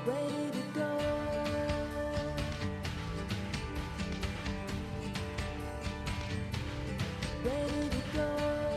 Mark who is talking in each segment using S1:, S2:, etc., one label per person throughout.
S1: ready to go. Ready to go.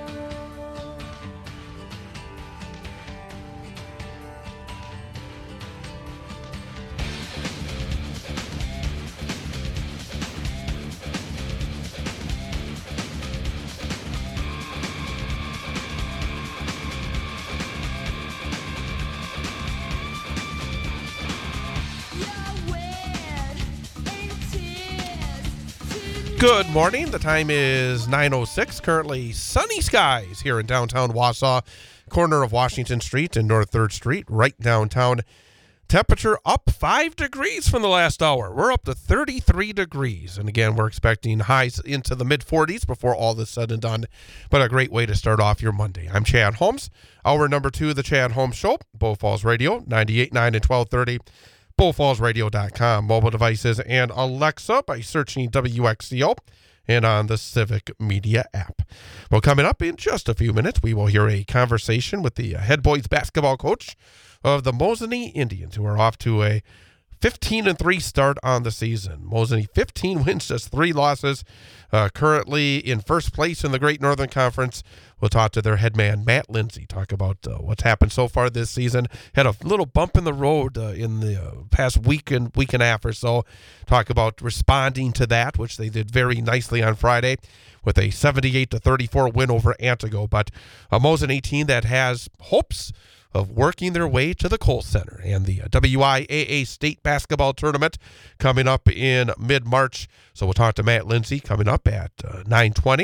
S2: Good morning. The time is 9:06. Currently sunny skies here in downtown Wausau, corner of Washington Street and North 3rd Street, right downtown. Temperature up 5 degrees from the last hour. We're up to 33 degrees. And again, we're expecting highs into the mid-40s before all this said and done. But a great way to start off your Monday. I'm Chad Holmes. Hour number 2 of the Chad Holmes Show, Bow Falls Radio, 98.9 and 1230. BowFallsRadio.com, mobile devices, and Alexa by searching WXCO and on the Civic Media app. Well, coming up in just a few minutes, we will hear a conversation with the head boys basketball coach of the Mosinee Indians, who are off to a 15-3 start on the season. Mosinee 15 wins, just 3 losses. Currently in first place in the Great Northern Conference. We'll talk to their head man, Matt Lindsay, talk about what's happened so far this season. Had a little bump in the road in the past week and a half or so. Talk about responding to that, which they did very nicely on Friday with a 78-34 win over Antigo. But a Mosinee team that has hopes of working their way to the Kohl Center and the WIAA State Basketball Tournament coming up in mid-March. So we'll talk to Matt Lindsay coming up at 9:20.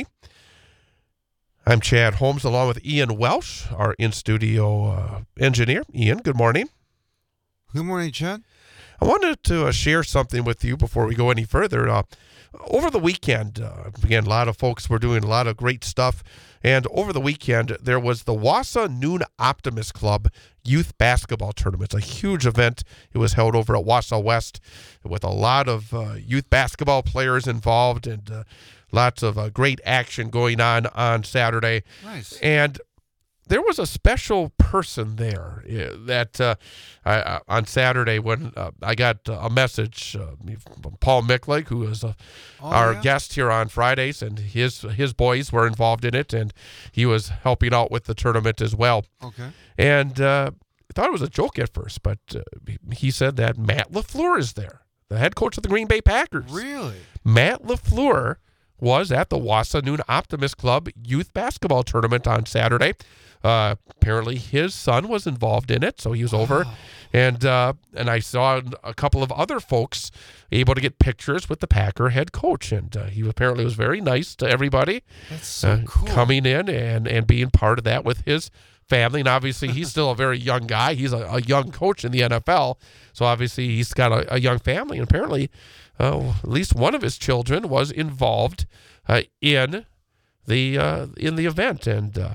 S2: I'm Chad Holmes along with Ian Welsh, our in-studio engineer. Ian, good morning.
S3: Good morning, Chad.
S2: I wanted to share something with you before we go any further. Over the weekend, again, a lot of folks were doing a lot of great stuff. And over the weekend, there was the Wausau Noon Optimist Club Youth Basketball Tournament. It's a huge event. It was held over at Wausau West with a lot of youth basketball players involved and lots of great action going on Saturday.
S3: Nice.
S2: And there was a special person there that on Saturday when I got a message from Paul Mickleg, who is our guest here on Fridays, and his boys were involved in it, and he was helping out with the tournament as well.
S3: Okay.
S2: And I thought it was a joke at first, but he said that Matt LaFleur is there, the head coach of the Green Bay Packers.
S3: Really?
S2: Matt LaFleur was at the Wausau Noon Optimist Club Youth Basketball Tournament on Saturday. Apparently his son was involved in it, so he was over. And I saw a couple of other folks able to get pictures with the Packer head coach, and he apparently was very nice to everybody.
S3: That's so cool.
S2: Coming in and being part of that with his family. And obviously he's still a very young guy. He's a young coach in the NFL, so obviously he's got a young family. And apparently at least one of his children was involved in the event,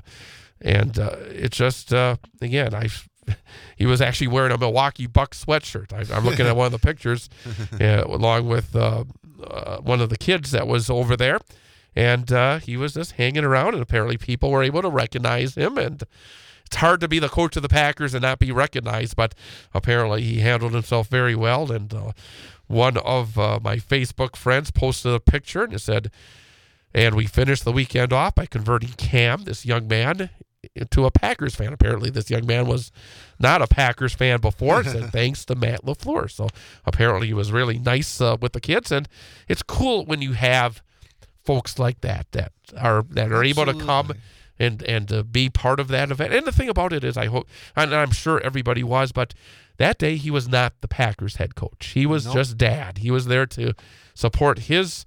S2: and it's just again, he was actually wearing a Milwaukee Bucks sweatshirt. I'm looking at one of the pictures along with one of the kids that was over there, and he was just hanging around, and apparently people were able to recognize him. And it's hard to be the coach of the Packers and not be recognized, but apparently he handled himself very well. And one of my Facebook friends posted a picture and it said, and we finished the weekend off by converting Cam, this young man, into a Packers fan. Apparently this young man was not a Packers fan before, said thanks to Matt LaFleur. So apparently he was really nice with the kids. And it's cool when you have folks like that are able to come and be part of that event. And the thing about it is, I hope, and I'm sure everybody was, but that day he was not the Packers head coach. He was just dad. He was there to support his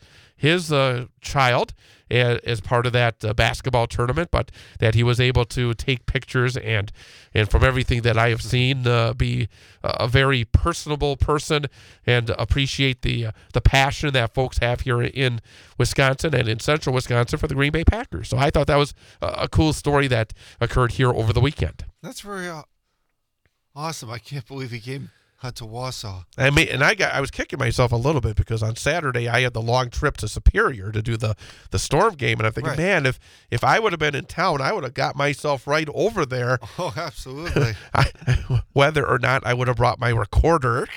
S2: child as part of that basketball tournament, but that he was able to take pictures and from everything that I have seen, be a very personable person and appreciate the passion that folks have here in Wisconsin and in central Wisconsin for the Green Bay Packers. So I thought that was a cool story that occurred here over the weekend.
S3: That's very awesome. I can't believe he came to Wausau.
S2: I was kicking myself a little bit because on Saturday I had the long trip to Superior to do the Storm game, and I'm thinking,
S3: Right.
S2: man, if I would have been in town, I would have got myself right over there.
S3: Oh, absolutely.
S2: Whether or not I would have brought my recorder,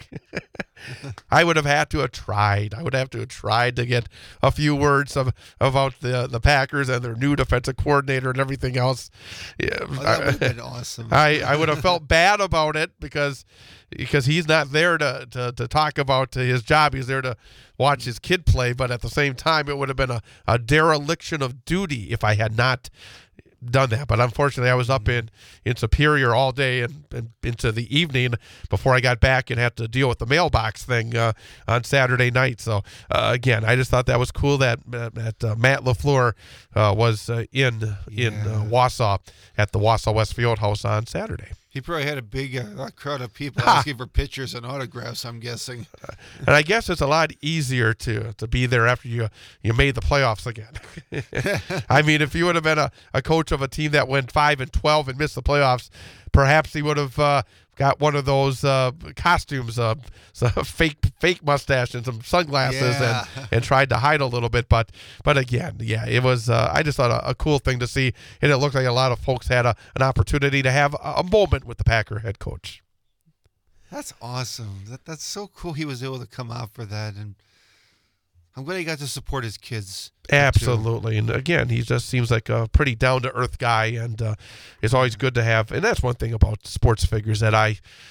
S2: I would have tried. I would have to have tried to get a few words about the Packers and their new defensive coordinator and everything else. Yeah,
S3: That would have been awesome.
S2: I would have felt bad about it because he's not there to talk about his job. He's there to watch his kid play. But at the same time, it would have been a dereliction of duty if I had not done that. But unfortunately, I was up in Superior all day and into the evening before I got back and had to deal with the mailbox thing on Saturday night. So again, I just thought that was cool that Matt LaFleur was in Wausau at the Wausau West Fieldhouse on Saturday.
S3: He probably had a big crowd of people asking for pictures and autographs, I'm guessing.
S2: And I guess it's a lot easier to be there after you made the playoffs again. I mean, if you would have been a coach of a team that went 5-12 and missed the playoffs, perhaps he would have got one of those costumes, some fake mustache and some sunglasses, and tried to hide a little bit. But again, yeah, it was. I just thought a cool thing to see, and it looked like a lot of folks had an opportunity to have a moment with the Packer head coach.
S3: That's awesome. That's so cool he was able to come out for that, and I'm glad he got to support his kids.
S2: Absolutely. And again, he just seems like a pretty down-to-earth guy, and it's always good to have. And that's one thing about sports figures that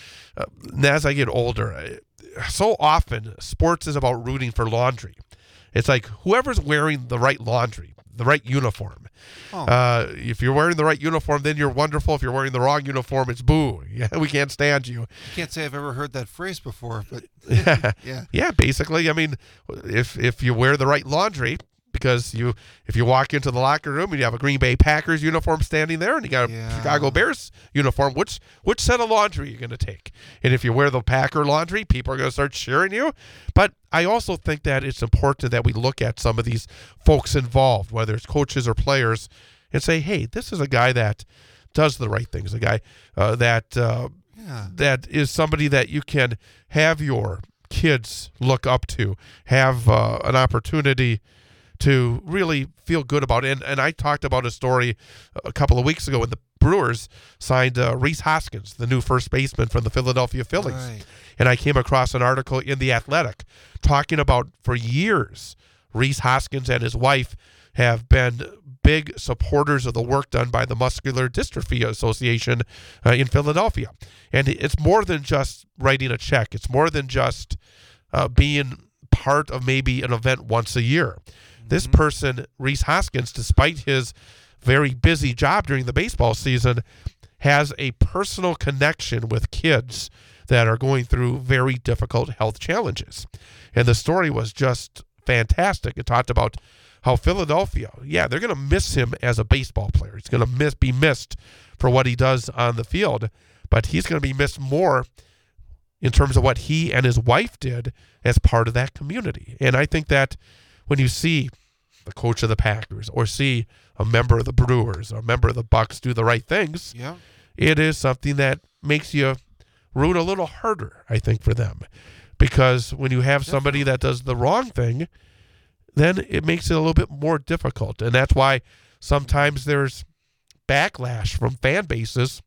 S2: as I get older, so often sports is about rooting for laundry. It's like whoever's wearing the right laundry, the right uniform.
S3: Oh.
S2: If you're wearing the right uniform, then you're wonderful. If you're wearing the wrong uniform, it's boo. Yeah, we can't stand you.
S3: I can't say I've ever heard that phrase before, but yeah.
S2: Yeah, basically, I mean, if you wear the right laundry, because if you walk into the locker room and you have a Green Bay Packers uniform standing there and you got a Chicago Bears uniform, which set of laundry are you going to take? And if you wear the Packer laundry, people are going to start cheering you. But I also think that it's important that we look at some of these folks involved, whether it's coaches or players, and say, hey, this is a guy that does the right things, a guy that is somebody that you can have your kids look up to, have an opportunity to really feel good about it. And I talked about a story a couple of weeks ago when the Brewers signed Rhys Hoskins, the new first baseman from the Philadelphia Phillies.
S3: Right.
S2: And I came across an article in The Athletic talking about, for years, Rhys Hoskins and his wife have been big supporters of the work done by the Muscular Dystrophy Association in Philadelphia. And it's more than just writing a check. It's more than just being part of maybe an event once a year. This person, Rhys Hoskins, despite his very busy job during the baseball season, has a personal connection with kids that are going through very difficult health challenges. And the story was just fantastic. It talked about how Philadelphia, they're going to miss him as a baseball player. He's going to be missed for what he does on the field, but he's going to be missed more in terms of what he and his wife did as part of that community. And I think that when you see the coach of the Packers or see a member of the Brewers or a member of the Bucks do the right things, it is something that makes you root a little harder, I think, for them. Because when you have somebody that does the wrong thing, then it makes it a little bit more difficult. And that's why sometimes there's backlash from fan bases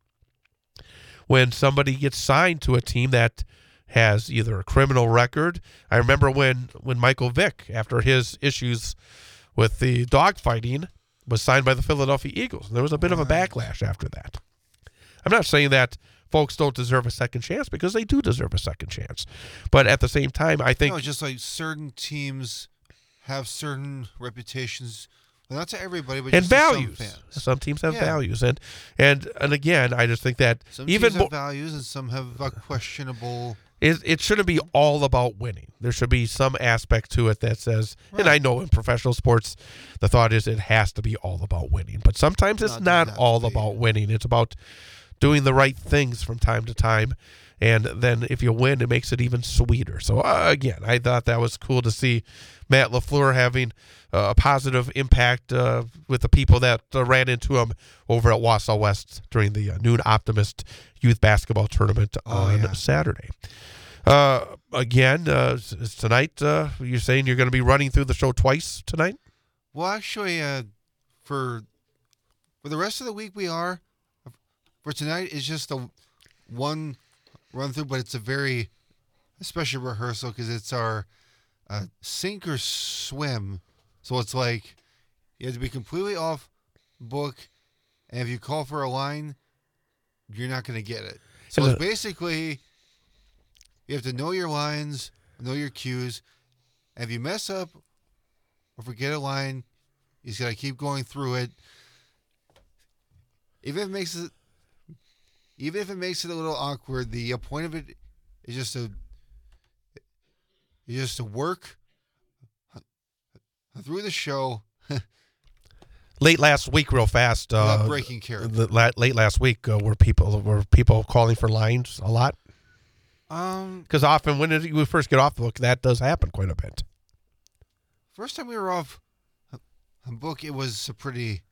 S2: when somebody gets signed to a team that has either a criminal record. I remember when Michael Vick, after his issues with the dogfighting, was signed by the Philadelphia Eagles. There was a bit of a backlash after that. I'm not saying that folks don't deserve a second chance, because they do deserve a second chance. But at the same time, I think...
S3: No, just like certain teams have certain reputations, well, not to everybody, but
S2: and
S3: just
S2: values.
S3: to some fans.
S2: Some teams have values. And again, I just think that
S3: some
S2: even
S3: teams have values and some have questionable...
S2: It shouldn't be all about winning. There should be some aspect to it that says, and I know in professional sports, the thought is it has to be all about winning. But sometimes it's not all about winning. It's about doing the right things from time to time. And then if you win, it makes it even sweeter. So, again, I thought that was cool to see Matt LaFleur having a positive impact with the people that ran into him over at Wausau West during the Noon Optimist Youth Basketball Tournament on Saturday. Again, tonight, you're saying you're going to be running through the show twice tonight?
S3: Well, actually, for the rest of the week we are. For tonight, it's just a one run through, but it's a very special rehearsal because it's our sink or swim. So it's like you have to be completely off book, and if you call for a line, you're not going to get it. So it's basically you have to know your lines, know your cues, and if you mess up or forget a line, you just got to keep going through it. Even if it makes it a little awkward, the point of it is just to work through the show.
S2: Late last week, real fast.
S3: Without breaking character.
S2: Late last week, were people calling for lines a lot? Because often when we first get off the book, that does happen quite a bit.
S3: First time we were off a book, it was a pretty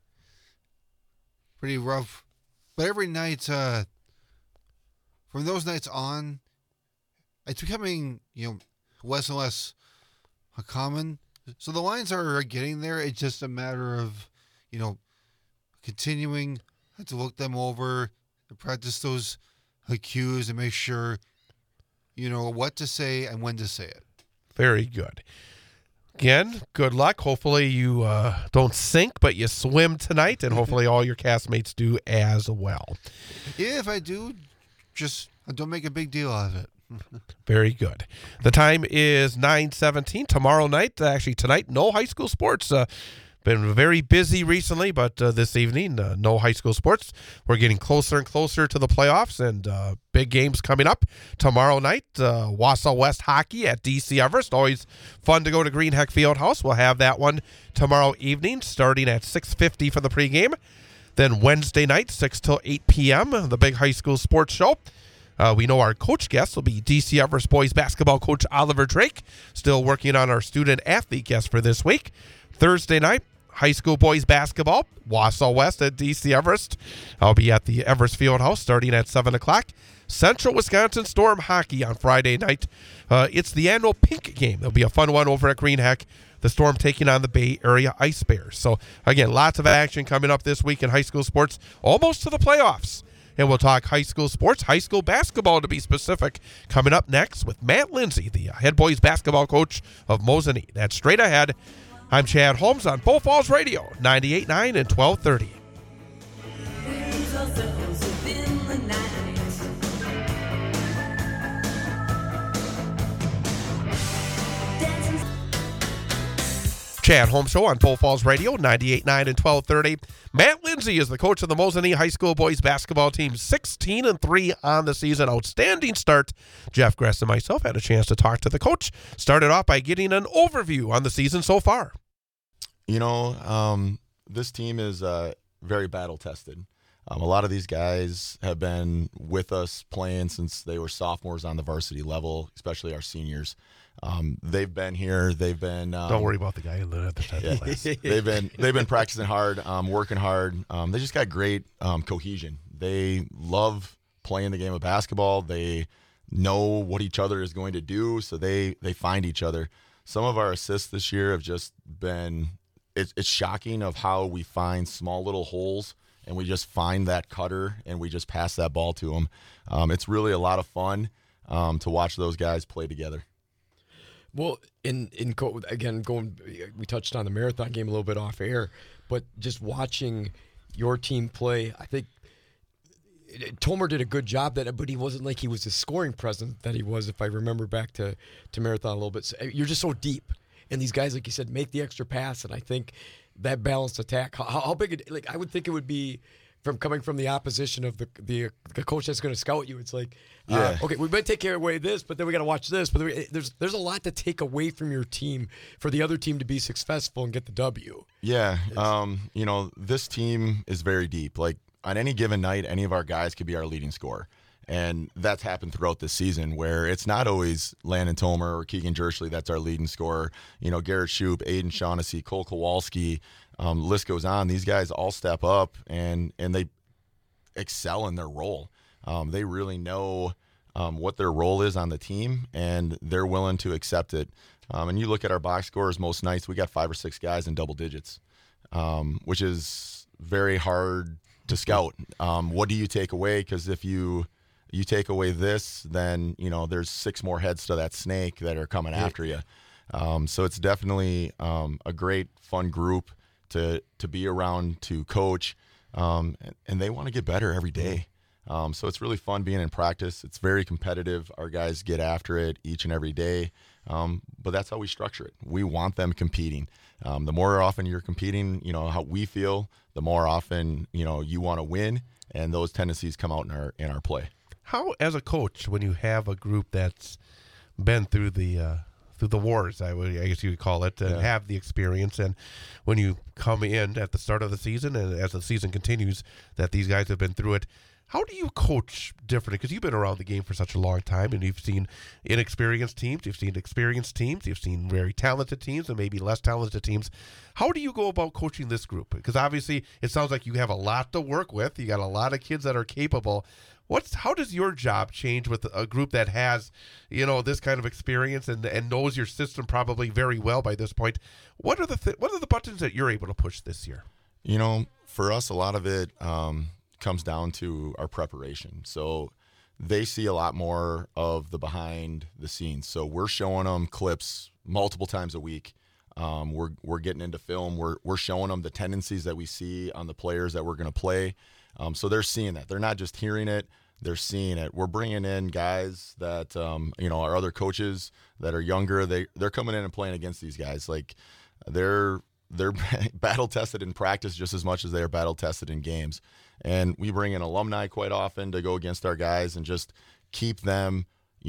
S3: rough. But every night, from those nights on, it's becoming less and less common. So the lines are getting there. It's just a matter of continuing to look them over, to practice those cues, and make sure what to say and when to say it.
S2: Very good. Again, good luck. Hopefully you don't sink, but you swim tonight, and hopefully all your castmates do as well.
S3: Yeah, if I do, just don't make a big deal out of it.
S2: Very good. The time is 9:17. Tomorrow night, actually tonight, no high school sports. Been very busy recently, but this evening, no high school sports. We're getting closer and closer to the playoffs, and big games coming up tomorrow night. Wausau West hockey at DC Everest. Always fun to go to Green Heck Fieldhouse. We'll have that one tomorrow evening, starting at 6:50 for the pregame. Then Wednesday night, 6 till 8 p.m., the big high school sports show. We know our coach guest will be DC Everest boys basketball coach Oliver Drake. Still working on our student athlete guest for this week. Thursday night, high school boys basketball, Wausau West at DC Everest. I'll be at the Everest Fieldhouse starting at 7 o'clock. Central Wisconsin Storm hockey on Friday night. It's the annual pink game. There'll be a fun one over at Green Heck. The Storm taking on the Bay Area Ice Bears. So, again, lots of action coming up this week in high school sports, almost to the playoffs. And we'll talk high school sports, high school basketball to be specific, coming up next with Matt Lindsay, the head boys basketball coach of Mosinee. That's straight ahead. I'm Chad Holmes on Bull Falls Radio, 98.9 and 1230. Chad Holmes Show on Bull Falls Radio, 98.9 and 1230. Matt Lindsay is the coach of the Mosinee High School boys basketball team, 16-3 on the season. Outstanding start. Jeff Gress and myself had a chance to talk to the coach. Started off by getting an overview on the season so far.
S4: This team is very battle-tested. A lot of these guys have been with us playing since they were sophomores on the varsity level, especially our seniors. They've been here. They've been.
S2: Don't worry about the guy in the other side of the class.
S4: They've been practicing hard, working hard. They just got great cohesion. They love playing the game of basketball. They know what each other is going to do, so they find each other. Some of our assists this year have just been. It's shocking of how we find small little holes and we just find that cutter and we just pass that ball to them. It's really a lot of fun to watch those guys play together.
S5: Well, again, we touched on the marathon game a little bit off air, but just watching your team play, I think Tomer did a good job but he wasn't like he was the scoring presence that he was, if I remember back to marathon a little bit. So you're just so deep. And these guys, like you said, make the extra pass, and I think that balanced attack. How big? I would think it would be coming from the opposition of the coach that's going to scout you. It's like, okay, we might take away this, but then we got to watch this. But there's a lot to take away from your team for the other team to be successful and get the W.
S4: Yeah, this team is very deep. Like on any given night, any of our guys could be our leading scorer. And that's happened throughout this season where it's not always Landon Tomer or Keegan Jerschley that's our leading scorer. Garrett Shoup, Aiden Shaughnessy, Cole Kowalski, list goes on. These guys all step up and they excel in their role. They really know what their role is on the team, and they're willing to accept it. And you look at our box scores, most nights we got 5 or 6 guys in double digits, which is very hard to scout. What do you take away? Because if you take away this, then there's 6 more heads to that snake that are coming after you. So it's definitely a great, fun group to be around, to coach, and they want to get better every day. So it's really fun being in practice. It's very competitive. Our guys get after it each and every day, but that's how we structure it. We want them competing. The more often you're competing, how we feel, the more often you want to win, and those tendencies come out in our play.
S2: How, as a coach, when you have a group that's been through the wars, I guess you would call it, and have the experience, and when you come in at the start of the season and as the season continues, that these guys have been through it, how do you coach differently? Because you've been around the game for such a long time, and you've seen inexperienced teams, you've seen experienced teams, you've seen very talented teams and maybe less talented teams. How do you go about coaching this group? Because obviously it sounds like you have a lot to work with. You got a lot of kids that are capable. How does your job change with a group that has, this kind of experience and knows your system probably very well by this point? What are the buttons that you're able to push this year?
S4: For us, a lot of it comes down to our preparation. So they see a lot more of the behind the scenes. So we're showing them clips multiple times a week. We're getting into film. We're showing them the tendencies that we see on the players that we're going to play. So they're seeing that. They're not just hearing it, they're seeing it. We're bringing in guys that, our other coaches that are younger. They're coming in and playing against these guys. Like they're battle tested in practice just as much as they are battle tested in games. And we bring in alumni quite often to go against our guys and just keep them,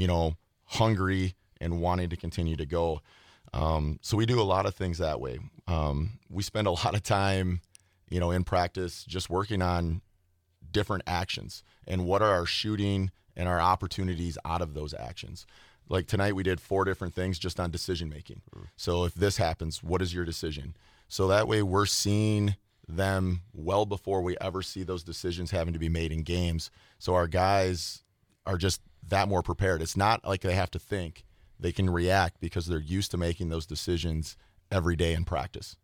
S4: hungry and wanting to continue to go. So we do a lot of things that way. We spend a lot of time, in practice just working on different actions and what are our shooting and our opportunities out of those actions. Like tonight we did 4 different things just on decision making. So if this happens, what is your decision? So that way we're seeing them well before we ever see those decisions having to be made in games. So our guys are just that more prepared. It's not like they have to think. They can react because they're used to making those decisions every day in practice.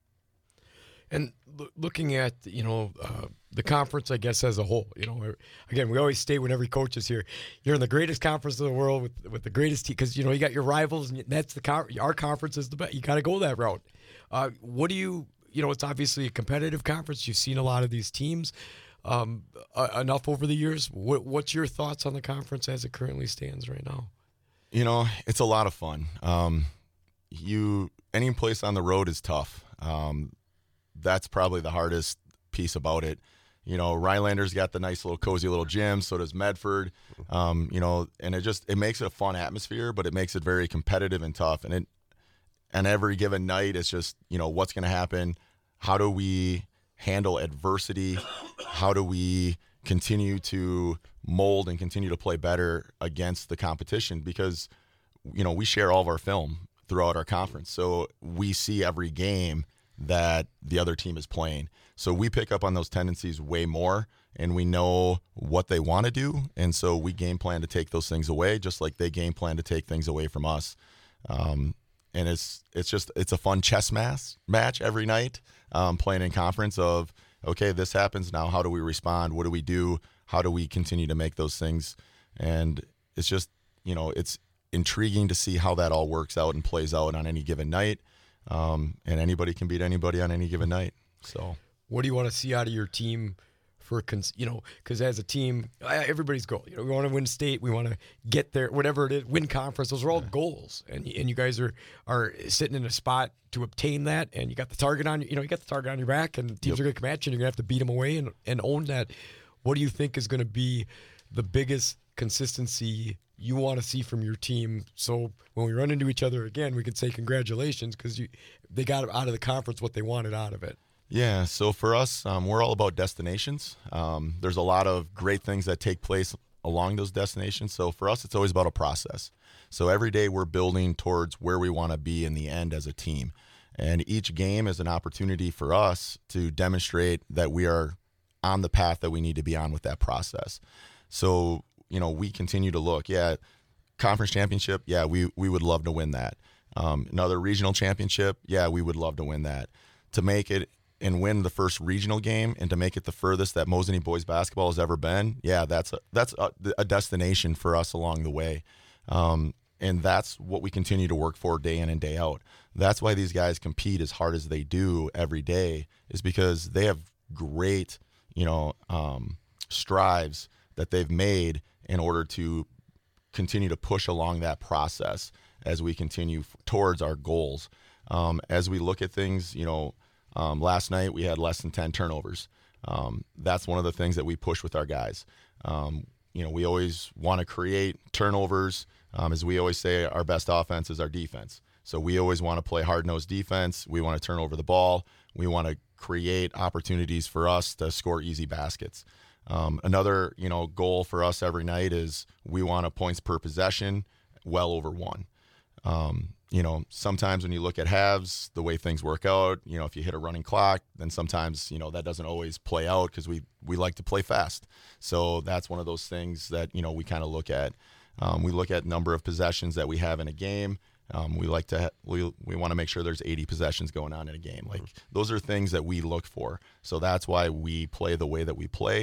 S5: And looking at, the conference, I guess, as a whole, again, we always state when every coach is here, you're in the greatest conference in the world with the greatest team, because, you got your rivals, and that's our conference is the best. You got to go that route. What do you, it's obviously a competitive conference. You've seen a lot of these teams enough over the years. What's your thoughts on the conference as it currently stands right now?
S4: It's a lot of fun. Any place on the road is tough. That's probably the hardest piece about it. Rhinelander's got the nice little cozy little gym, so does Medford. And it makes it a fun atmosphere, but it makes it very competitive and tough. And every given night, it's just, what's going to happen? How do we handle adversity? How do we continue to mold and continue to play better against the competition? Because, we share all of our film throughout our conference. So we see every game that the other team is playing. So we pick up on those tendencies way more, and we know what they want to do. And so we game plan to take those things away, just like they game plan to take things away from us. And it's a fun chess match every night, playing in conference of, okay, this happens now. How do we respond? What do we do? How do we continue to make those things? And it's just, it's intriguing to see how that all works out and plays out on any given night. And anybody can beat anybody on any given night. So
S5: what do you want to see out of your team because as a team, everybody's goal, we want to win state, we want to get there, whatever it is, win conference. Those are all goals. And you guys are sitting in a spot to obtain that. And you got the target on, you got the target on your back, and teams are going to come at you, and you're going to have to beat them away and own that. What do you think is going to be the biggest consistency you want to see from your team, so when we run into each other again, we can say congratulations because they got out of the conference what they wanted out of it?
S4: Yeah, so for us, we're all about destinations. There's a lot of great things that take place along those destinations. So for us, it's always about a process. So every day we're building towards where we want to be in the end as a team. And each game is an opportunity for us to demonstrate that we are on the path that we need to be on with that process. So, we continue to look. Yeah, conference championship, yeah, we would love to win that. Another regional championship, yeah, we would love to win that. To make it and win the first regional game and to make it the furthest that Mosinee boys basketball has ever been, yeah, that's a destination for us along the way. And that's what we continue to work for day in and day out. That's why these guys compete as hard as they do every day, is because they have great, strives that they've made in order to continue to push along that process as we continue towards our goals. As we look at things, last night we had less than 10 turnovers. That's one of the things that we push with our guys. We always want to create turnovers. As we always say, our best offense is our defense. So we always want to play hard-nosed defense. We want to turn over the ball. We want to create opportunities for us to score easy baskets. Another, goal for us every night is we want a points per possession well over 1. Sometimes when you look at halves, the way things work out, if you hit a running clock, then sometimes, that doesn't always play out because we like to play fast. So that's one of those things that, we kind of look at. We look at number of possessions that we have in a game. We want to make sure there's 80 possessions going on in a game. Like, those are things that we look for. So that's why we play the way that we play.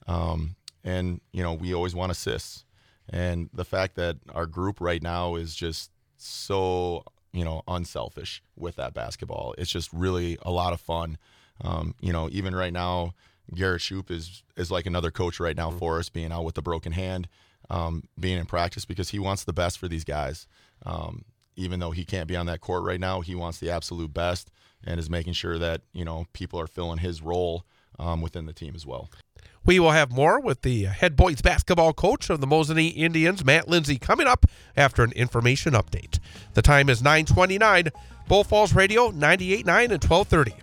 S4: We always want assists. And the fact that our group right now is just so, unselfish with that basketball. It's just really a lot of fun. Even right now, Garrett Shoup is like another coach right now for us, being out with the broken hand, being in practice, because he wants the best for these guys. Even though he can't be on that court right now, he wants the absolute best and is making sure that, people are filling his role within the team as well.
S2: We will have more with the head boys basketball coach of the Mosinee Indians, Matt Lindsay, coming up after an information update. The time is 9:29. Bull Falls Radio, 98.9 and 1230.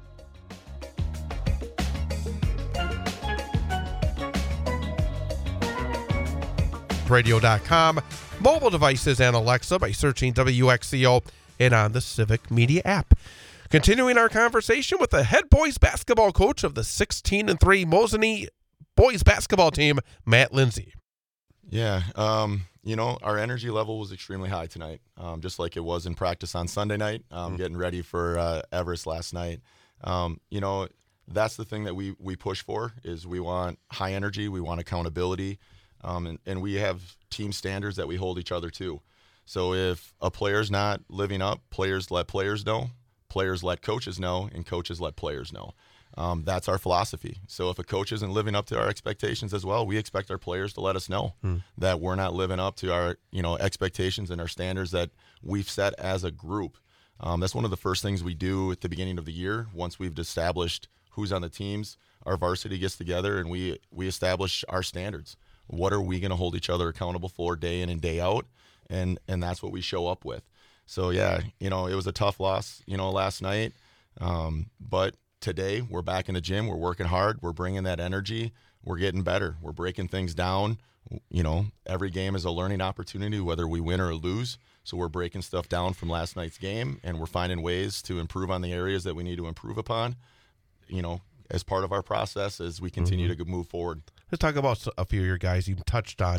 S2: Radio.com, mobile devices, and Alexa by searching WXCO and on the Civic Media app. Continuing our conversation with the head boys basketball coach of the 16-3 Mosinee boys basketball team, Matt Lindsay.
S4: Yeah, our energy level was extremely high tonight, just like it was in practice on Sunday night, getting ready for Everest last night. That's the thing that we push for, is we want high energy, we want accountability, and we have team standards that we hold each other to. So if a player's not living up, players let players know. Players let coaches know, and coaches let players know. That's our philosophy. So if a coach isn't living up to our expectations as well, we expect our players to let us know that we're not living up to our, expectations and our standards that we've set as a group. That's one of the first things we do at the beginning of the year. Once we've established who's on the teams, our varsity gets together and we establish our standards. What are we going to hold each other accountable for day in and day out? And that's what we show up with. So, yeah, it was a tough loss, last night. But today we're back in the gym. We're working hard. We're bringing that energy. We're getting better. We're breaking things down. Every game is a learning opportunity, whether we win or lose. So we're breaking stuff down from last night's game, and we're finding ways to improve on the areas that we need to improve upon, as part of our process as we continue to move forward.
S2: Let's talk about a few of your guys you touched on.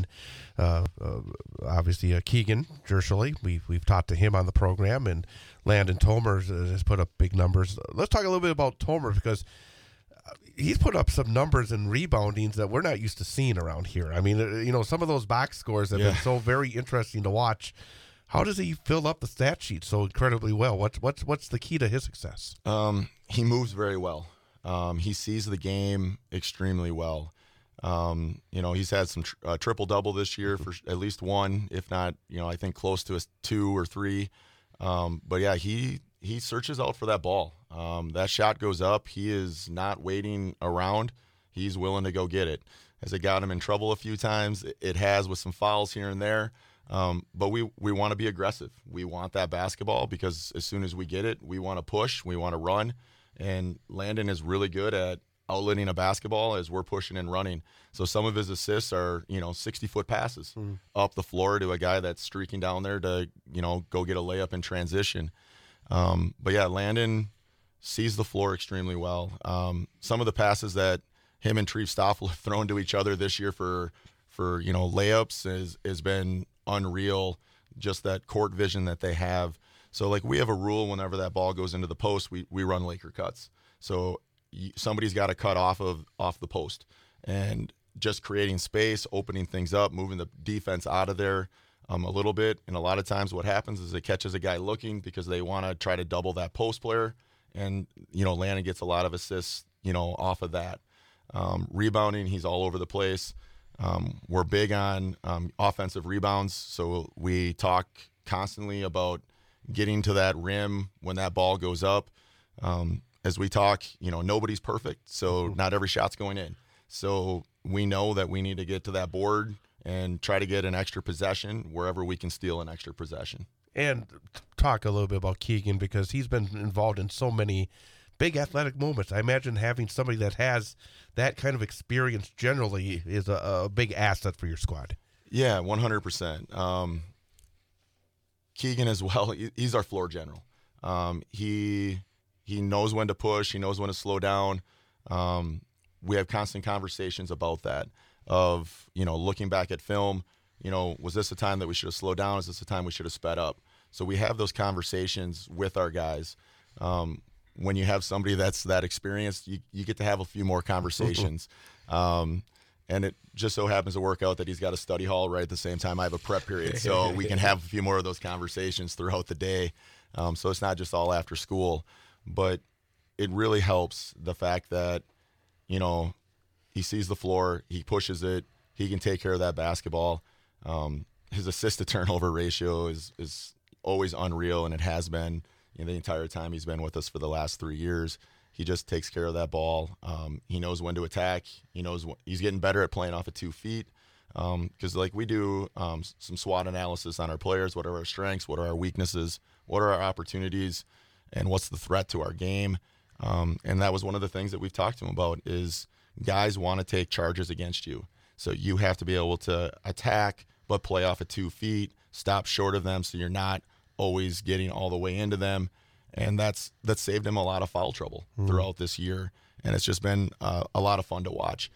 S2: Obviously, Keegan Jershely. We've talked to him on the program, and Landon Tomer has put up big numbers. Let's talk a little bit about Tomer, because he's put up some numbers and reboundings that we're not used to seeing around here. I mean, some of those box scores have been so very interesting to watch. How does he fill up the stat sheet so incredibly well? What's the key to his success?
S4: He moves very well. He sees the game extremely well. He's had some triple-double this year for at least one, if not, I think close to a 2 or 3. But, yeah, he searches out for that ball. That shot goes up. He is not waiting around. He's willing to go get it. Has it got him in trouble a few times? It has, with some fouls here and there. But we want to be aggressive. We want that basketball, because as soon as we get it, we want to push, we want to run. And Landon is really good at outletting a basketball as we're pushing and running. So some of his assists are, 60-foot passes up the floor to a guy that's streaking down there to, go get a layup in transition. But, yeah, Landon sees the floor extremely well. Some of the passes that him and Treve Stoffel have thrown to each other this year for for layups has been unreal. Just that court vision that they have. So like we have a rule whenever that ball goes into the post, we run Laker cuts. So somebody's got to cut off the post, and just creating space, opening things up, moving the defense out of there a little bit. And a lot of times what happens is it catches a guy looking because they want to try to double that post player. And, Landon gets a lot of assists, off of that. Rebounding, he's all over the place. We're big on offensive rebounds. So we talk constantly about getting to that rim when that ball goes up. As we talk, nobody's perfect. So not every shot's going in. So we know that we need to get to that board and try to get an extra possession wherever we can steal an extra possession.
S2: And talk a little bit about Keegan, because he's been involved in so many big athletic moments. I imagine having somebody that has that kind of experience generally is a big asset for your squad.
S4: Yeah, 100%. Keegan as well, he's our floor general. He knows when to push. He knows when to slow down. We have constant conversations about that of, looking back at film, was this a time that we should have slowed down? Is this a time we should have sped up? So we have those conversations with our guys. When you have somebody that's that experienced, you get to have a few more conversations. And it just so happens to work out that he's got a study hall right at the same time I have a prep period. So we can have a few more of those conversations throughout the day. So it's not just all after school. But it really helps the fact that, he sees the floor, he pushes it, he can take care of that basketball. His assist to turnover ratio is always unreal, and it has been the entire time he's been with us for the last 3 years. He just takes care of that ball. He knows when to attack. He knows he's getting better at playing off of 2 feet. Because like we do some SWOT analysis on our players. What are our strengths? What are our weaknesses? What are our opportunities? And what's the threat to our game? And that was one of the things that we've talked to him about is guys want to take charges against you. So you have to be able to attack, but play off of 2 feet, stop short of them so you're not always getting all the way into them. And that's saved him a lot of foul trouble throughout this year. And it's just been a lot of fun to watch.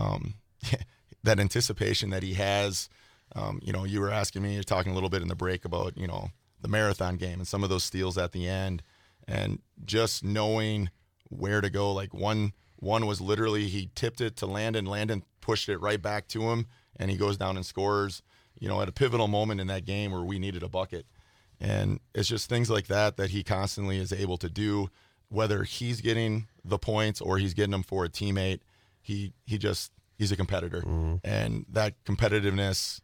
S4: That anticipation that he has, you were asking me, you're talking a little bit in the break about, the marathon game and some of those steals at the end. And just knowing where to go, like one was literally he tipped it to Landon pushed it right back to him, and he goes down and scores, at a pivotal moment in that game where we needed a bucket. And it's just things like that he constantly is able to do, whether he's getting the points or he's getting them for a teammate. He's a competitor, and that competitiveness,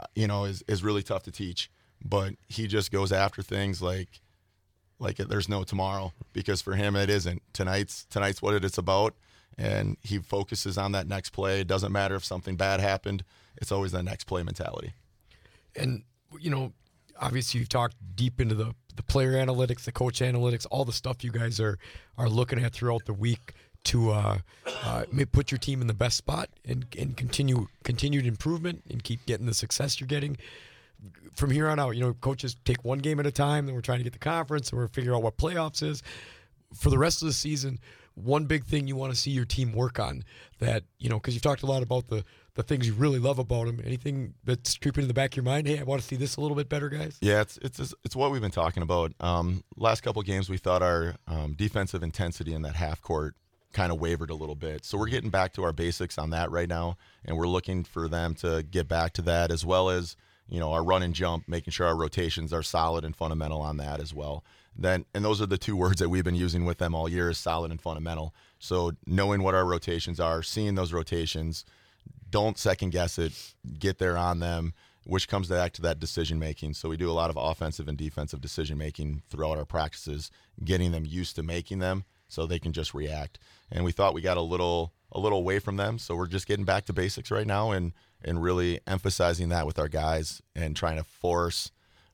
S4: is really tough to teach. But he just goes after things like there's no tomorrow, because for him it isn't. Tonight's what it's about, and he focuses on that next play. It doesn't matter if something bad happened; it's always the next play mentality.
S5: And obviously you've talked deep into the player analytics, the coach analytics, all the stuff you guys are looking at throughout the week to put your team in the best spot and continued improvement and keep getting the success you're getting. From here on out, coaches take one game at a time, then we're trying to get the conference, and we're figuring out what playoffs is. For the rest of the season, one big thing you want to see your team work on that, because you've talked a lot about the things you really love about them. Anything that's creeping in the back of your mind, hey, I want to see this a little bit better, guys?
S4: Yeah, it's what we've been talking about. Last couple of games, we thought our defensive intensity in that half court kind of wavered a little bit. So we're getting back to our basics on that right now, and we're looking for them to get back to that, as well as our run and jump, making sure our rotations are solid and fundamental on that as well. And those are the 2 words that we've been using with them all year, is solid and fundamental. So knowing what our rotations are, seeing those rotations, don't second guess it, get there on them, which comes back to that decision making. So we do a lot of offensive and defensive decision making throughout our practices, getting them used to making them so they can just react. And we thought we got a little away from them, so we're just getting back to basics right now and really emphasizing that with our guys and trying to force,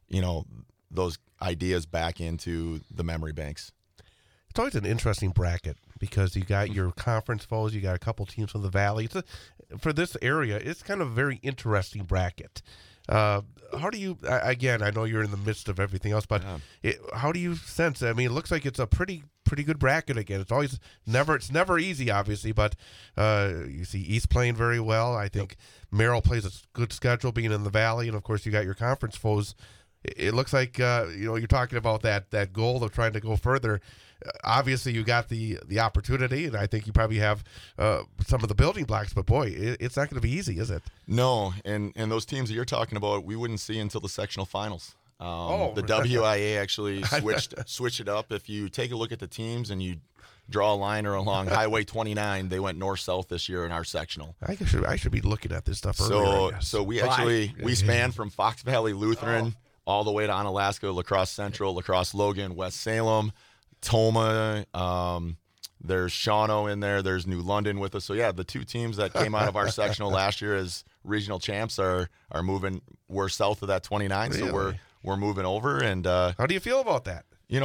S4: those ideas back into the memory banks.
S2: It's always an interesting bracket because you got your conference foes, you got a couple teams from the Valley. For this area, it's kind of a very interesting bracket. How do you, again, I know you're in the midst of everything else, but how do you sense it? I mean, it looks like it's a pretty pretty good bracket again. It's never easy, obviously, but you see East playing very well. I think Merrill plays a good schedule, being in the Valley, and of course you got your conference foes. It looks like you're talking about that goal of trying to go further. Obviously, you got the opportunity, and I think you probably have some of the building blocks. But boy, it's not going to be easy, is it?
S4: No, and those teams that you're talking about, we wouldn't see until the sectional finals. The
S2: Oh.
S4: WIA actually switched it up. If you take a look at the teams and you draw a line or along Highway 29, they went north-south this year in our sectional.
S2: I should be looking at this stuff earlier. I guess.
S4: So we actually we span from Fox Valley Lutheran all the way to Onalaska, La Crosse Central, La Crosse Logan, West Salem, Toma. There's Shawano in there. There's New London with us. So yeah, the two teams that came out of our sectional last year as regional champs are moving. We're south of that 29, so
S2: Really?
S4: we're moving over. And
S2: How do you feel about that?
S4: you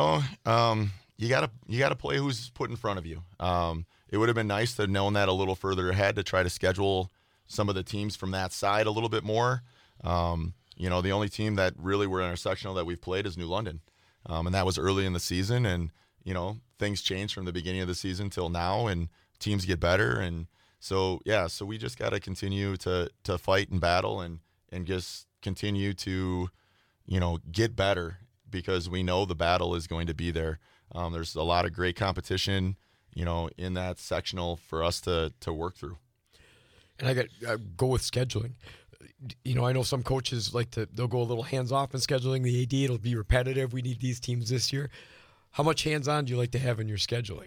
S4: gotta play who's put in front of you. It would have been nice to have known that a little further ahead to try to schedule some of the teams from that side a little bit more. The only team that really were in our sectional that we've played is New London, and that was early in the season. And things change from the beginning of the season till now, and teams get better. And so we just got to continue to fight and battle and just continue to get better, because we know the battle is going to be there. There's a lot of great competition, in that sectional for us to work through.
S5: And I go with scheduling. I know some coaches they'll go a little hands-off in scheduling the AD. It'll be repetitive. We need these teams this year. How much hands-on do you like to have in your scheduling?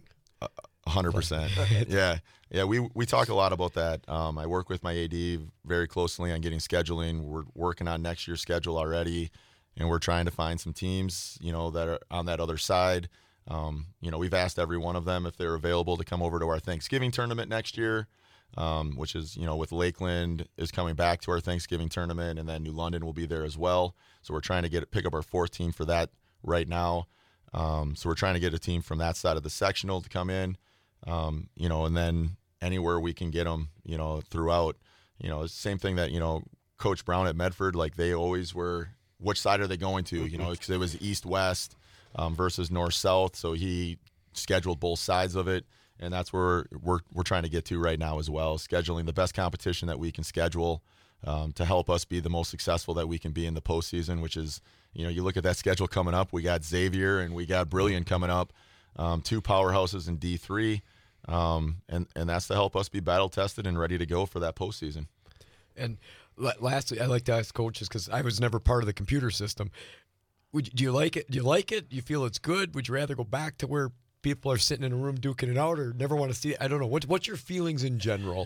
S4: 100%. Yeah. We talk a lot about that. I work with my AD very closely on getting scheduling. We're working on next year's schedule already, and we're trying to find some teams, that are on that other side. We've asked every one of them if they're available to come over to our Thanksgiving tournament next year, which is, with Lakeland is coming back to our Thanksgiving tournament, and then New London will be there as well. So we're trying to pick up our fourth team for that right now. So we're trying to get a team from that side of the sectional to come in, and then anywhere we can get them, throughout. Same thing that, Coach Brown at Medford, they always were, which side are they going to, because it was east-west versus north-south. So he scheduled both sides of it, and that's where we're trying to get to right now as well, scheduling the best competition that we can schedule to help us be the most successful that we can be in the postseason, which is, you look at that schedule coming up, we got Xavier and we got Brilliant coming up, two powerhouses in D3, and that's to help us be battle-tested and ready to go for that postseason.
S5: And lastly, I like to ask coaches, because I was never part of the computer system. Do you like it? Do you feel it's good? Would you rather go back to where people are sitting in a room duking it out, or never want to see it? I don't know. What's your feelings in general?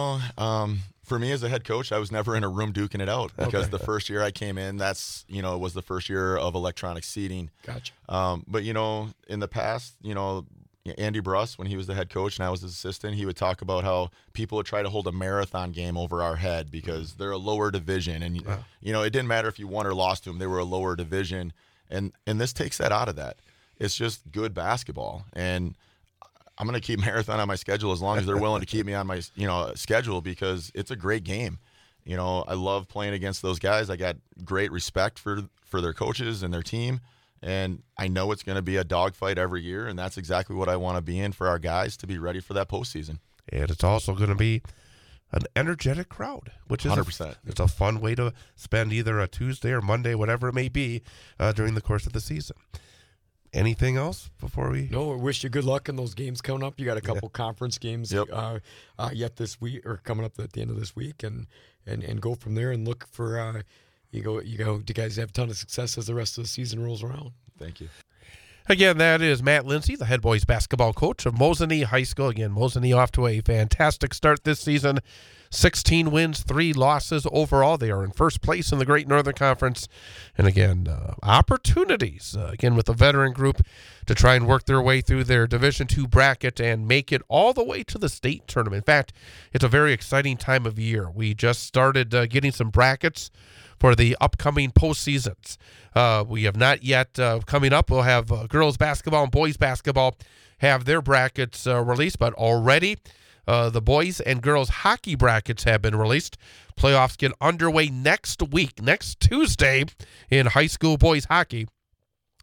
S4: For me as a head coach, I was never in a room duking it out, because the first year I came in, that's, it was the first year of electronic seating.
S5: Gotcha.
S4: But, in the past, Andy Bruss, when he was the head coach and I was his assistant, he would talk about how people would try to hold a marathon game over our head because they're a lower division. And, it didn't matter if you won or lost to them, they were a lower division. And this takes that out of that. It's just good basketball. And I'm going to keep Marathon on my schedule as long as they're willing to keep me on my, schedule, because it's a great game. I love playing against those guys. I got great respect for their coaches and their team. And I know it's going to be a dogfight every year, and that's exactly what I want to be in for our guys to be ready for that postseason.
S2: And it's also going to be an energetic crowd, which is
S4: 100%.
S2: It's a fun way to spend either a Tuesday or Monday, whatever it may be, during the course of the season. Anything else before we?
S5: No, I wish you good luck in those games coming up. You got a couple conference games yet this week, or coming up at the end of this week, and go from there and look for you guys have a ton of success as the rest of the season rolls around.
S4: Thank you.
S2: Again, that is Matt Lindsay, the head boys basketball coach of Mosinee High School. Again, Mosinee off to a fantastic start this season. 16 wins, 3 losses overall. They are in first place in the Great Northern Conference. And again, opportunities, again, with the veteran group to try and work their way through their Division II bracket and make it all the way to the state tournament. In fact, it's a very exciting time of year. We just started getting some brackets for the upcoming postseasons. We have not yet, coming up, we'll have girls basketball and boys basketball have their brackets released, but already the boys and girls hockey brackets have been released. Playoffs get underway next week, next Tuesday, in high school boys hockey.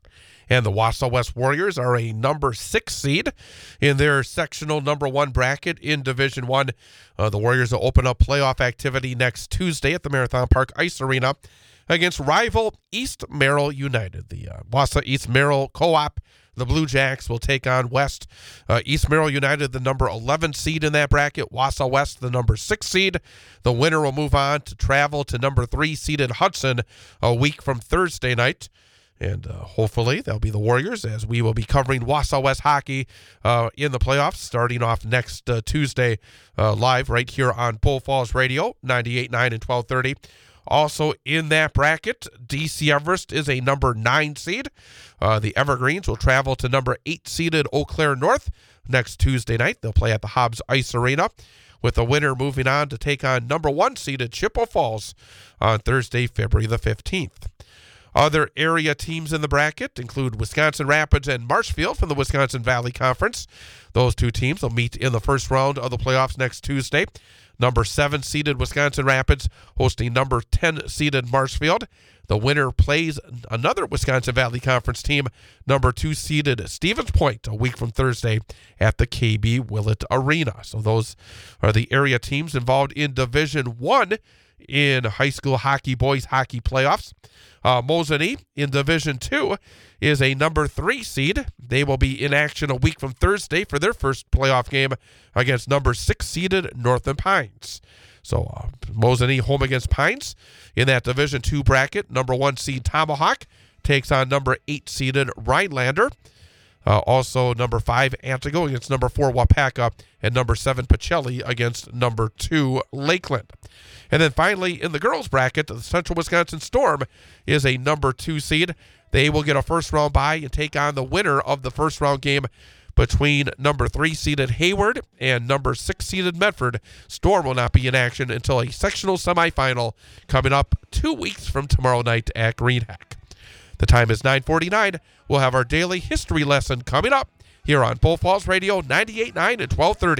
S2: And the Wausau West Warriors are a number 6 seed in their sectional number 1 bracket in Division 1. The Warriors will open up playoff activity next Tuesday at the Marathon Park Ice Arena against rival East Merrill United. The Wausau East Merrill Co-op, the Blue Jacks, will take on West. East Merrill United, the number 11 seed in that bracket. Wausau West, the number 6 seed. The winner will move on to travel to number 3 seeded Hudson a week from Thursday night. And hopefully that'll be the Warriors, as we will be covering Wausau West hockey in the playoffs starting off next Tuesday live right here on Bull Falls Radio, 98.9 and 1230. Also in that bracket, DC Everest is a number 9 seed. The Evergreens will travel to number 8 seeded Eau Claire North next Tuesday night. They'll play at the Hobbs Ice Arena, with the winner moving on to take on number 1 seeded Chippewa Falls on Thursday, February the 15th. Other area teams in the bracket include Wisconsin Rapids and Marshfield from the Wisconsin Valley Conference. Those two teams will meet in the first round of the playoffs next Tuesday. Number 7 seeded Wisconsin Rapids hosting number 10 seeded Marshfield. The winner plays another Wisconsin Valley Conference team, number 2 seeded Stevens Point, a week from Thursday at the KB Willett Arena. So those are the area teams involved in Division 1 in high school hockey, boys hockey playoffs. Mosinee in Division 2 is a number 3 seed. They will be in action a week from Thursday for their first playoff game against number 6 seeded Northern Pines. So Mosinee home against Pines in that Division 2 bracket. Number 1 seed Tomahawk takes on number 8 seeded Rhinelander. Also number 5 Antigo against number 4 Wapaka, and number 7 Pacelli against number 2 Lakeland. And then finally in the girls bracket, the Central Wisconsin Storm is a number 2 seed. They will get a first round bye and take on the winner of the first round game between number 3 seeded Hayward and number 6 seeded Medford. Storm will not be in action until a sectional semifinal coming up 2 weeks from tomorrow night at Greenhack. The time is 9:49. We'll have our daily history lesson coming up here on Bull Falls Radio 98.9 and 1230.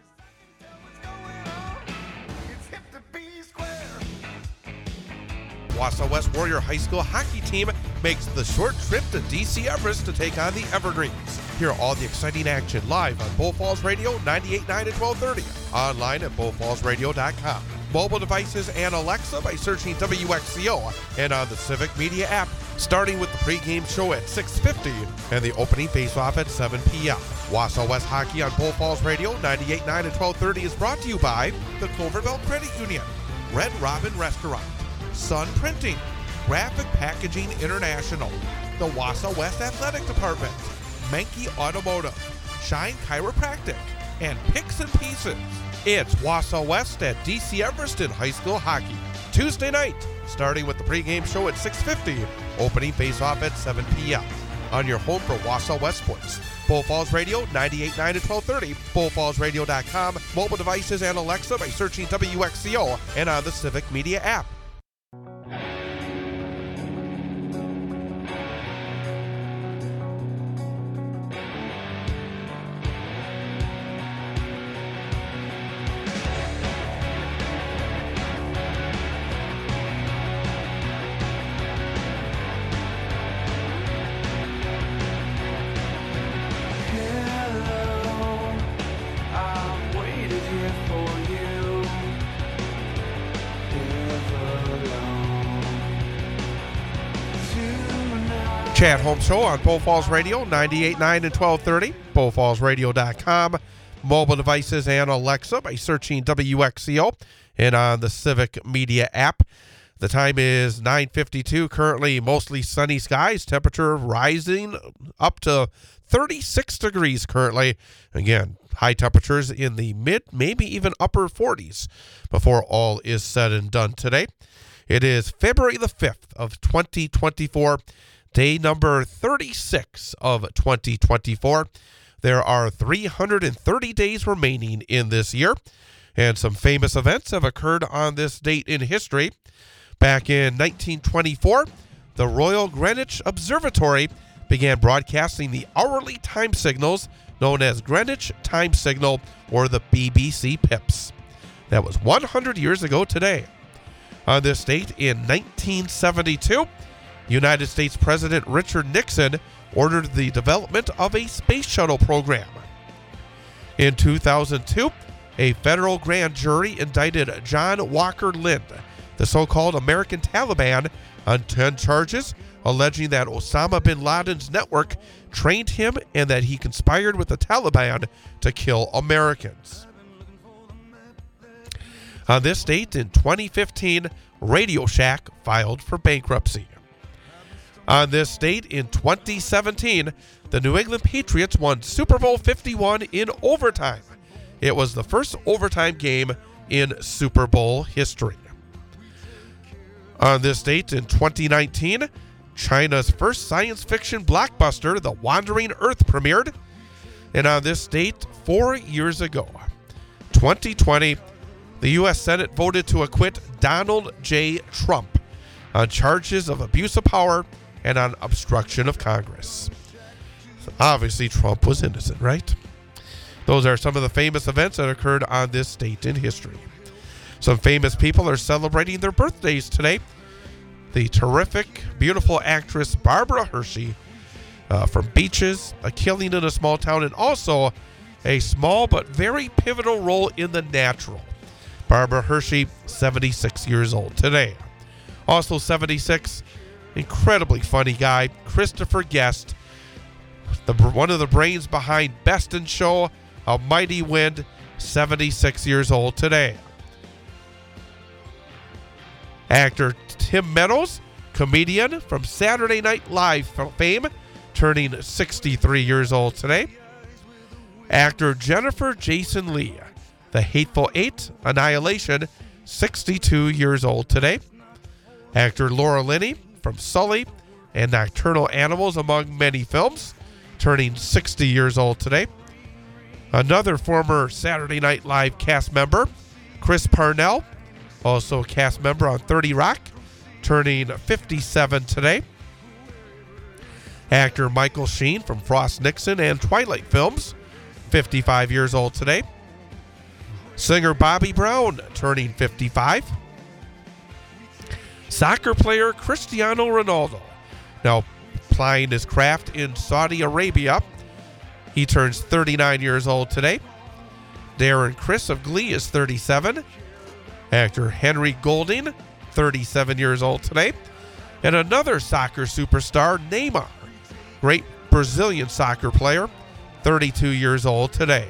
S2: Wausau West Warrior High School hockey team makes the short trip to DC Everest to take on the Evergreens. Hear all the exciting action live on Bull Falls Radio 98.9 and 1230. Online at bullfallsradio.com. Mobile devices and Alexa by searching WXCO, and on the Civic Media app, starting with the pregame show at 6:50 and the opening face-off at 7 p.m. Wausau West Hockey on Bull Falls Radio 98.9 and 1230 is brought to you by the Cloverville Credit Union, Red Robin Restaurant, Sun Printing, Graphic Packaging International, the Wausau West Athletic Department, Menke Automotive, Shine Chiropractic, and Picks and Pieces. It's Wausau West at DC Everest in high school hockey. Tuesday night, starting with the pregame show at 6:50, opening face-off at 7 p.m. on your home for Wausau West sports. Bull Falls Radio 98.9 and 1230, bullfallsradio.com, mobile devices and Alexa by searching WXCO, and on the Civic Media app. Chad Holmes Show on Bull Falls Radio 98.9 and 1230, bullfallsradio.com, mobile devices and Alexa by searching WXCO, and on the Civic Media app. The time is 9:52, currently mostly sunny skies, temperature rising up to 36 degrees currently. Again, high temperatures in the mid, maybe even upper 40s before all is said and done today. It is February the 5th of 2024. Day number 36 of 2024. There are 330 days remaining in this year, and some famous events have occurred on this date in history. Back in 1924, the Royal Greenwich Observatory began broadcasting the hourly time signals known as Greenwich Time Signal, or the BBC Pips. That was 100 years ago today. On this date in 1972, United States President Richard Nixon ordered the development of a space shuttle program. In 2002, a federal grand jury indicted John Walker Lind, the so-called American Taliban, on 10 charges, alleging that Osama bin Laden's network trained him and that he conspired with the Taliban to kill Americans. On this date, in 2015, Radio Shack filed for bankruptcy. On this date, in 2017, the New England Patriots won Super Bowl 51 in overtime. It was the first overtime game in Super Bowl history. On this date, in 2019, China's first science fiction blockbuster, The Wandering Earth, premiered. And on this date, 4 years ago, 2020, the U.S. Senate voted to acquit Donald J. Trump on charges of abuse of power and on obstruction of Congress. So obviously, Trump was innocent, right? Those are some of the famous events that occurred on this date in history. Some famous people are celebrating their birthdays today. The terrific, beautiful actress Barbara Hershey from Beaches, A Killing in a Small Town, and also a small but very pivotal role in The Natural. Barbara Hershey, 76 years old today. Also 76, incredibly funny guy, Christopher Guest, one of the brains behind Best in Show, A Mighty Wind, 76 years old today. Actor Tim Meadows, comedian from Saturday Night Live fame, turning 63 years old today. Actor Jennifer Jason Leigh, The Hateful Eight, Annihilation, 62 years old today. Actor Laura Linney from Sully and Nocturnal Animals, among many films, turning 60 years old today. Another former Saturday Night Live cast member, Chris Parnell, also a cast member on 30 Rock, turning 57 today. Actor Michael Sheen from Frost Nixon and Twilight films, 55 years old today. Singer Bobby Brown, turning 55. Soccer player Cristiano Ronaldo, now plying his craft in Saudi Arabia. He turns 39 years old today. Darren Criss of Glee is 37. Actor Henry Golding, 37 years old today. And another soccer superstar, Neymar, great Brazilian soccer player, 32 years old today.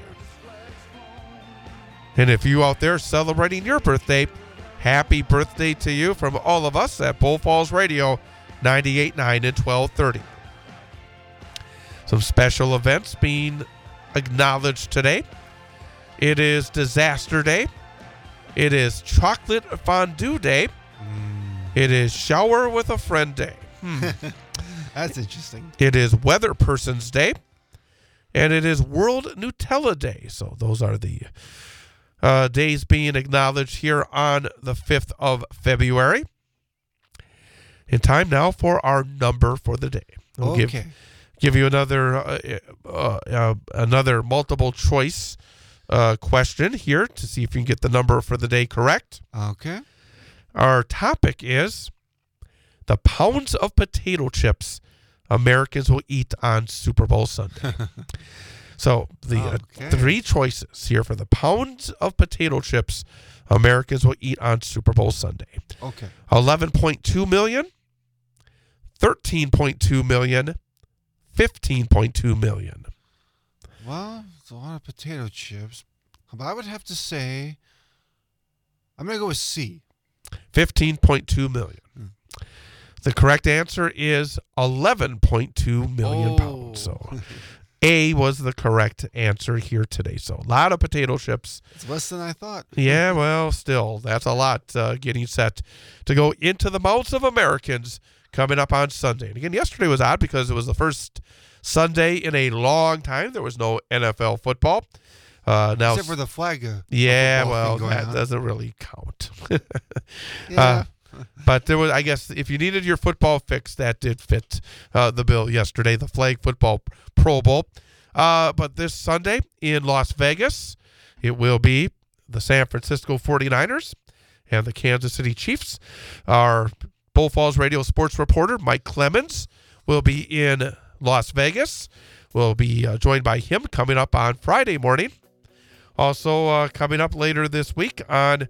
S2: And if you out there celebrating your birthday, happy birthday to you from all of us at Bull Falls Radio 98.9 and 1230. Some special events being acknowledged today. It is Disaster Day. It is Chocolate Fondue Day. It is Shower with a Friend Day.
S3: That's interesting.
S2: It is Weather Person's Day. And it is World Nutella Day. So those are the days being acknowledged here on the 5th of February. In time now for our number for the day. We'll give you another multiple choice question here to see if you can get the number for the day correct.
S3: Okay.
S2: Our topic is the pounds of potato chips Americans will eat on Super Bowl Sunday. So the three choices here for the pounds of potato chips Americans will eat on Super Bowl Sunday.
S3: Okay.
S2: 11.2 million, 13.2 million, 15.2 million.
S3: Well, it's a lot of potato chips. But I would have to say, I'm going to go with C.
S2: 15.2 million. The correct answer is 11.2 million pounds. So A was the correct answer here today. So a lot of potato chips.
S3: It's less than I thought.
S2: Yeah, well, still, that's a lot getting set to go into the mouths of Americans coming up on Sunday. And again, yesterday was odd because it was the first Sunday in a long time. There was no NFL football. Now,
S3: except for the flag.
S2: Yeah,
S3: football
S2: well,
S3: thing going
S2: that
S3: on.
S2: doesn't really count.
S3: Yeah.
S2: But there was, I guess, if you needed your football fix, that did fit the bill yesterday, the Flag Football Pro Bowl. But this Sunday in Las Vegas, it will be the San Francisco 49ers and the Kansas City Chiefs are Bull Falls Radio sports reporter Mike Clemens will be in Las Vegas. We'll be joined by him coming up on Friday morning. Also coming up later this week on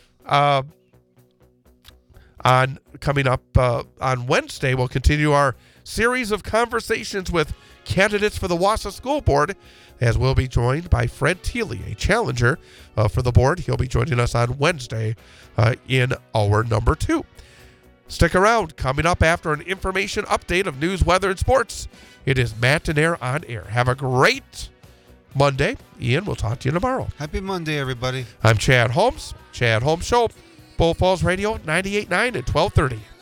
S2: Wednesday, we'll continue our series of conversations with candidates for the Wausau School Board, as we'll be joined by Fred Thiele, a challenger for the board. He'll be joining us on Wednesday in hour number 2. Stick around. Coming up after an information update of news, weather, and sports, it is Matt Denaire on air. Have a great Monday. Ian, we'll talk to you tomorrow.
S3: Happy Monday, everybody.
S2: I'm Chad Holmes. Chad Holmes Show, Bull Falls Radio 98.9 at 12:30.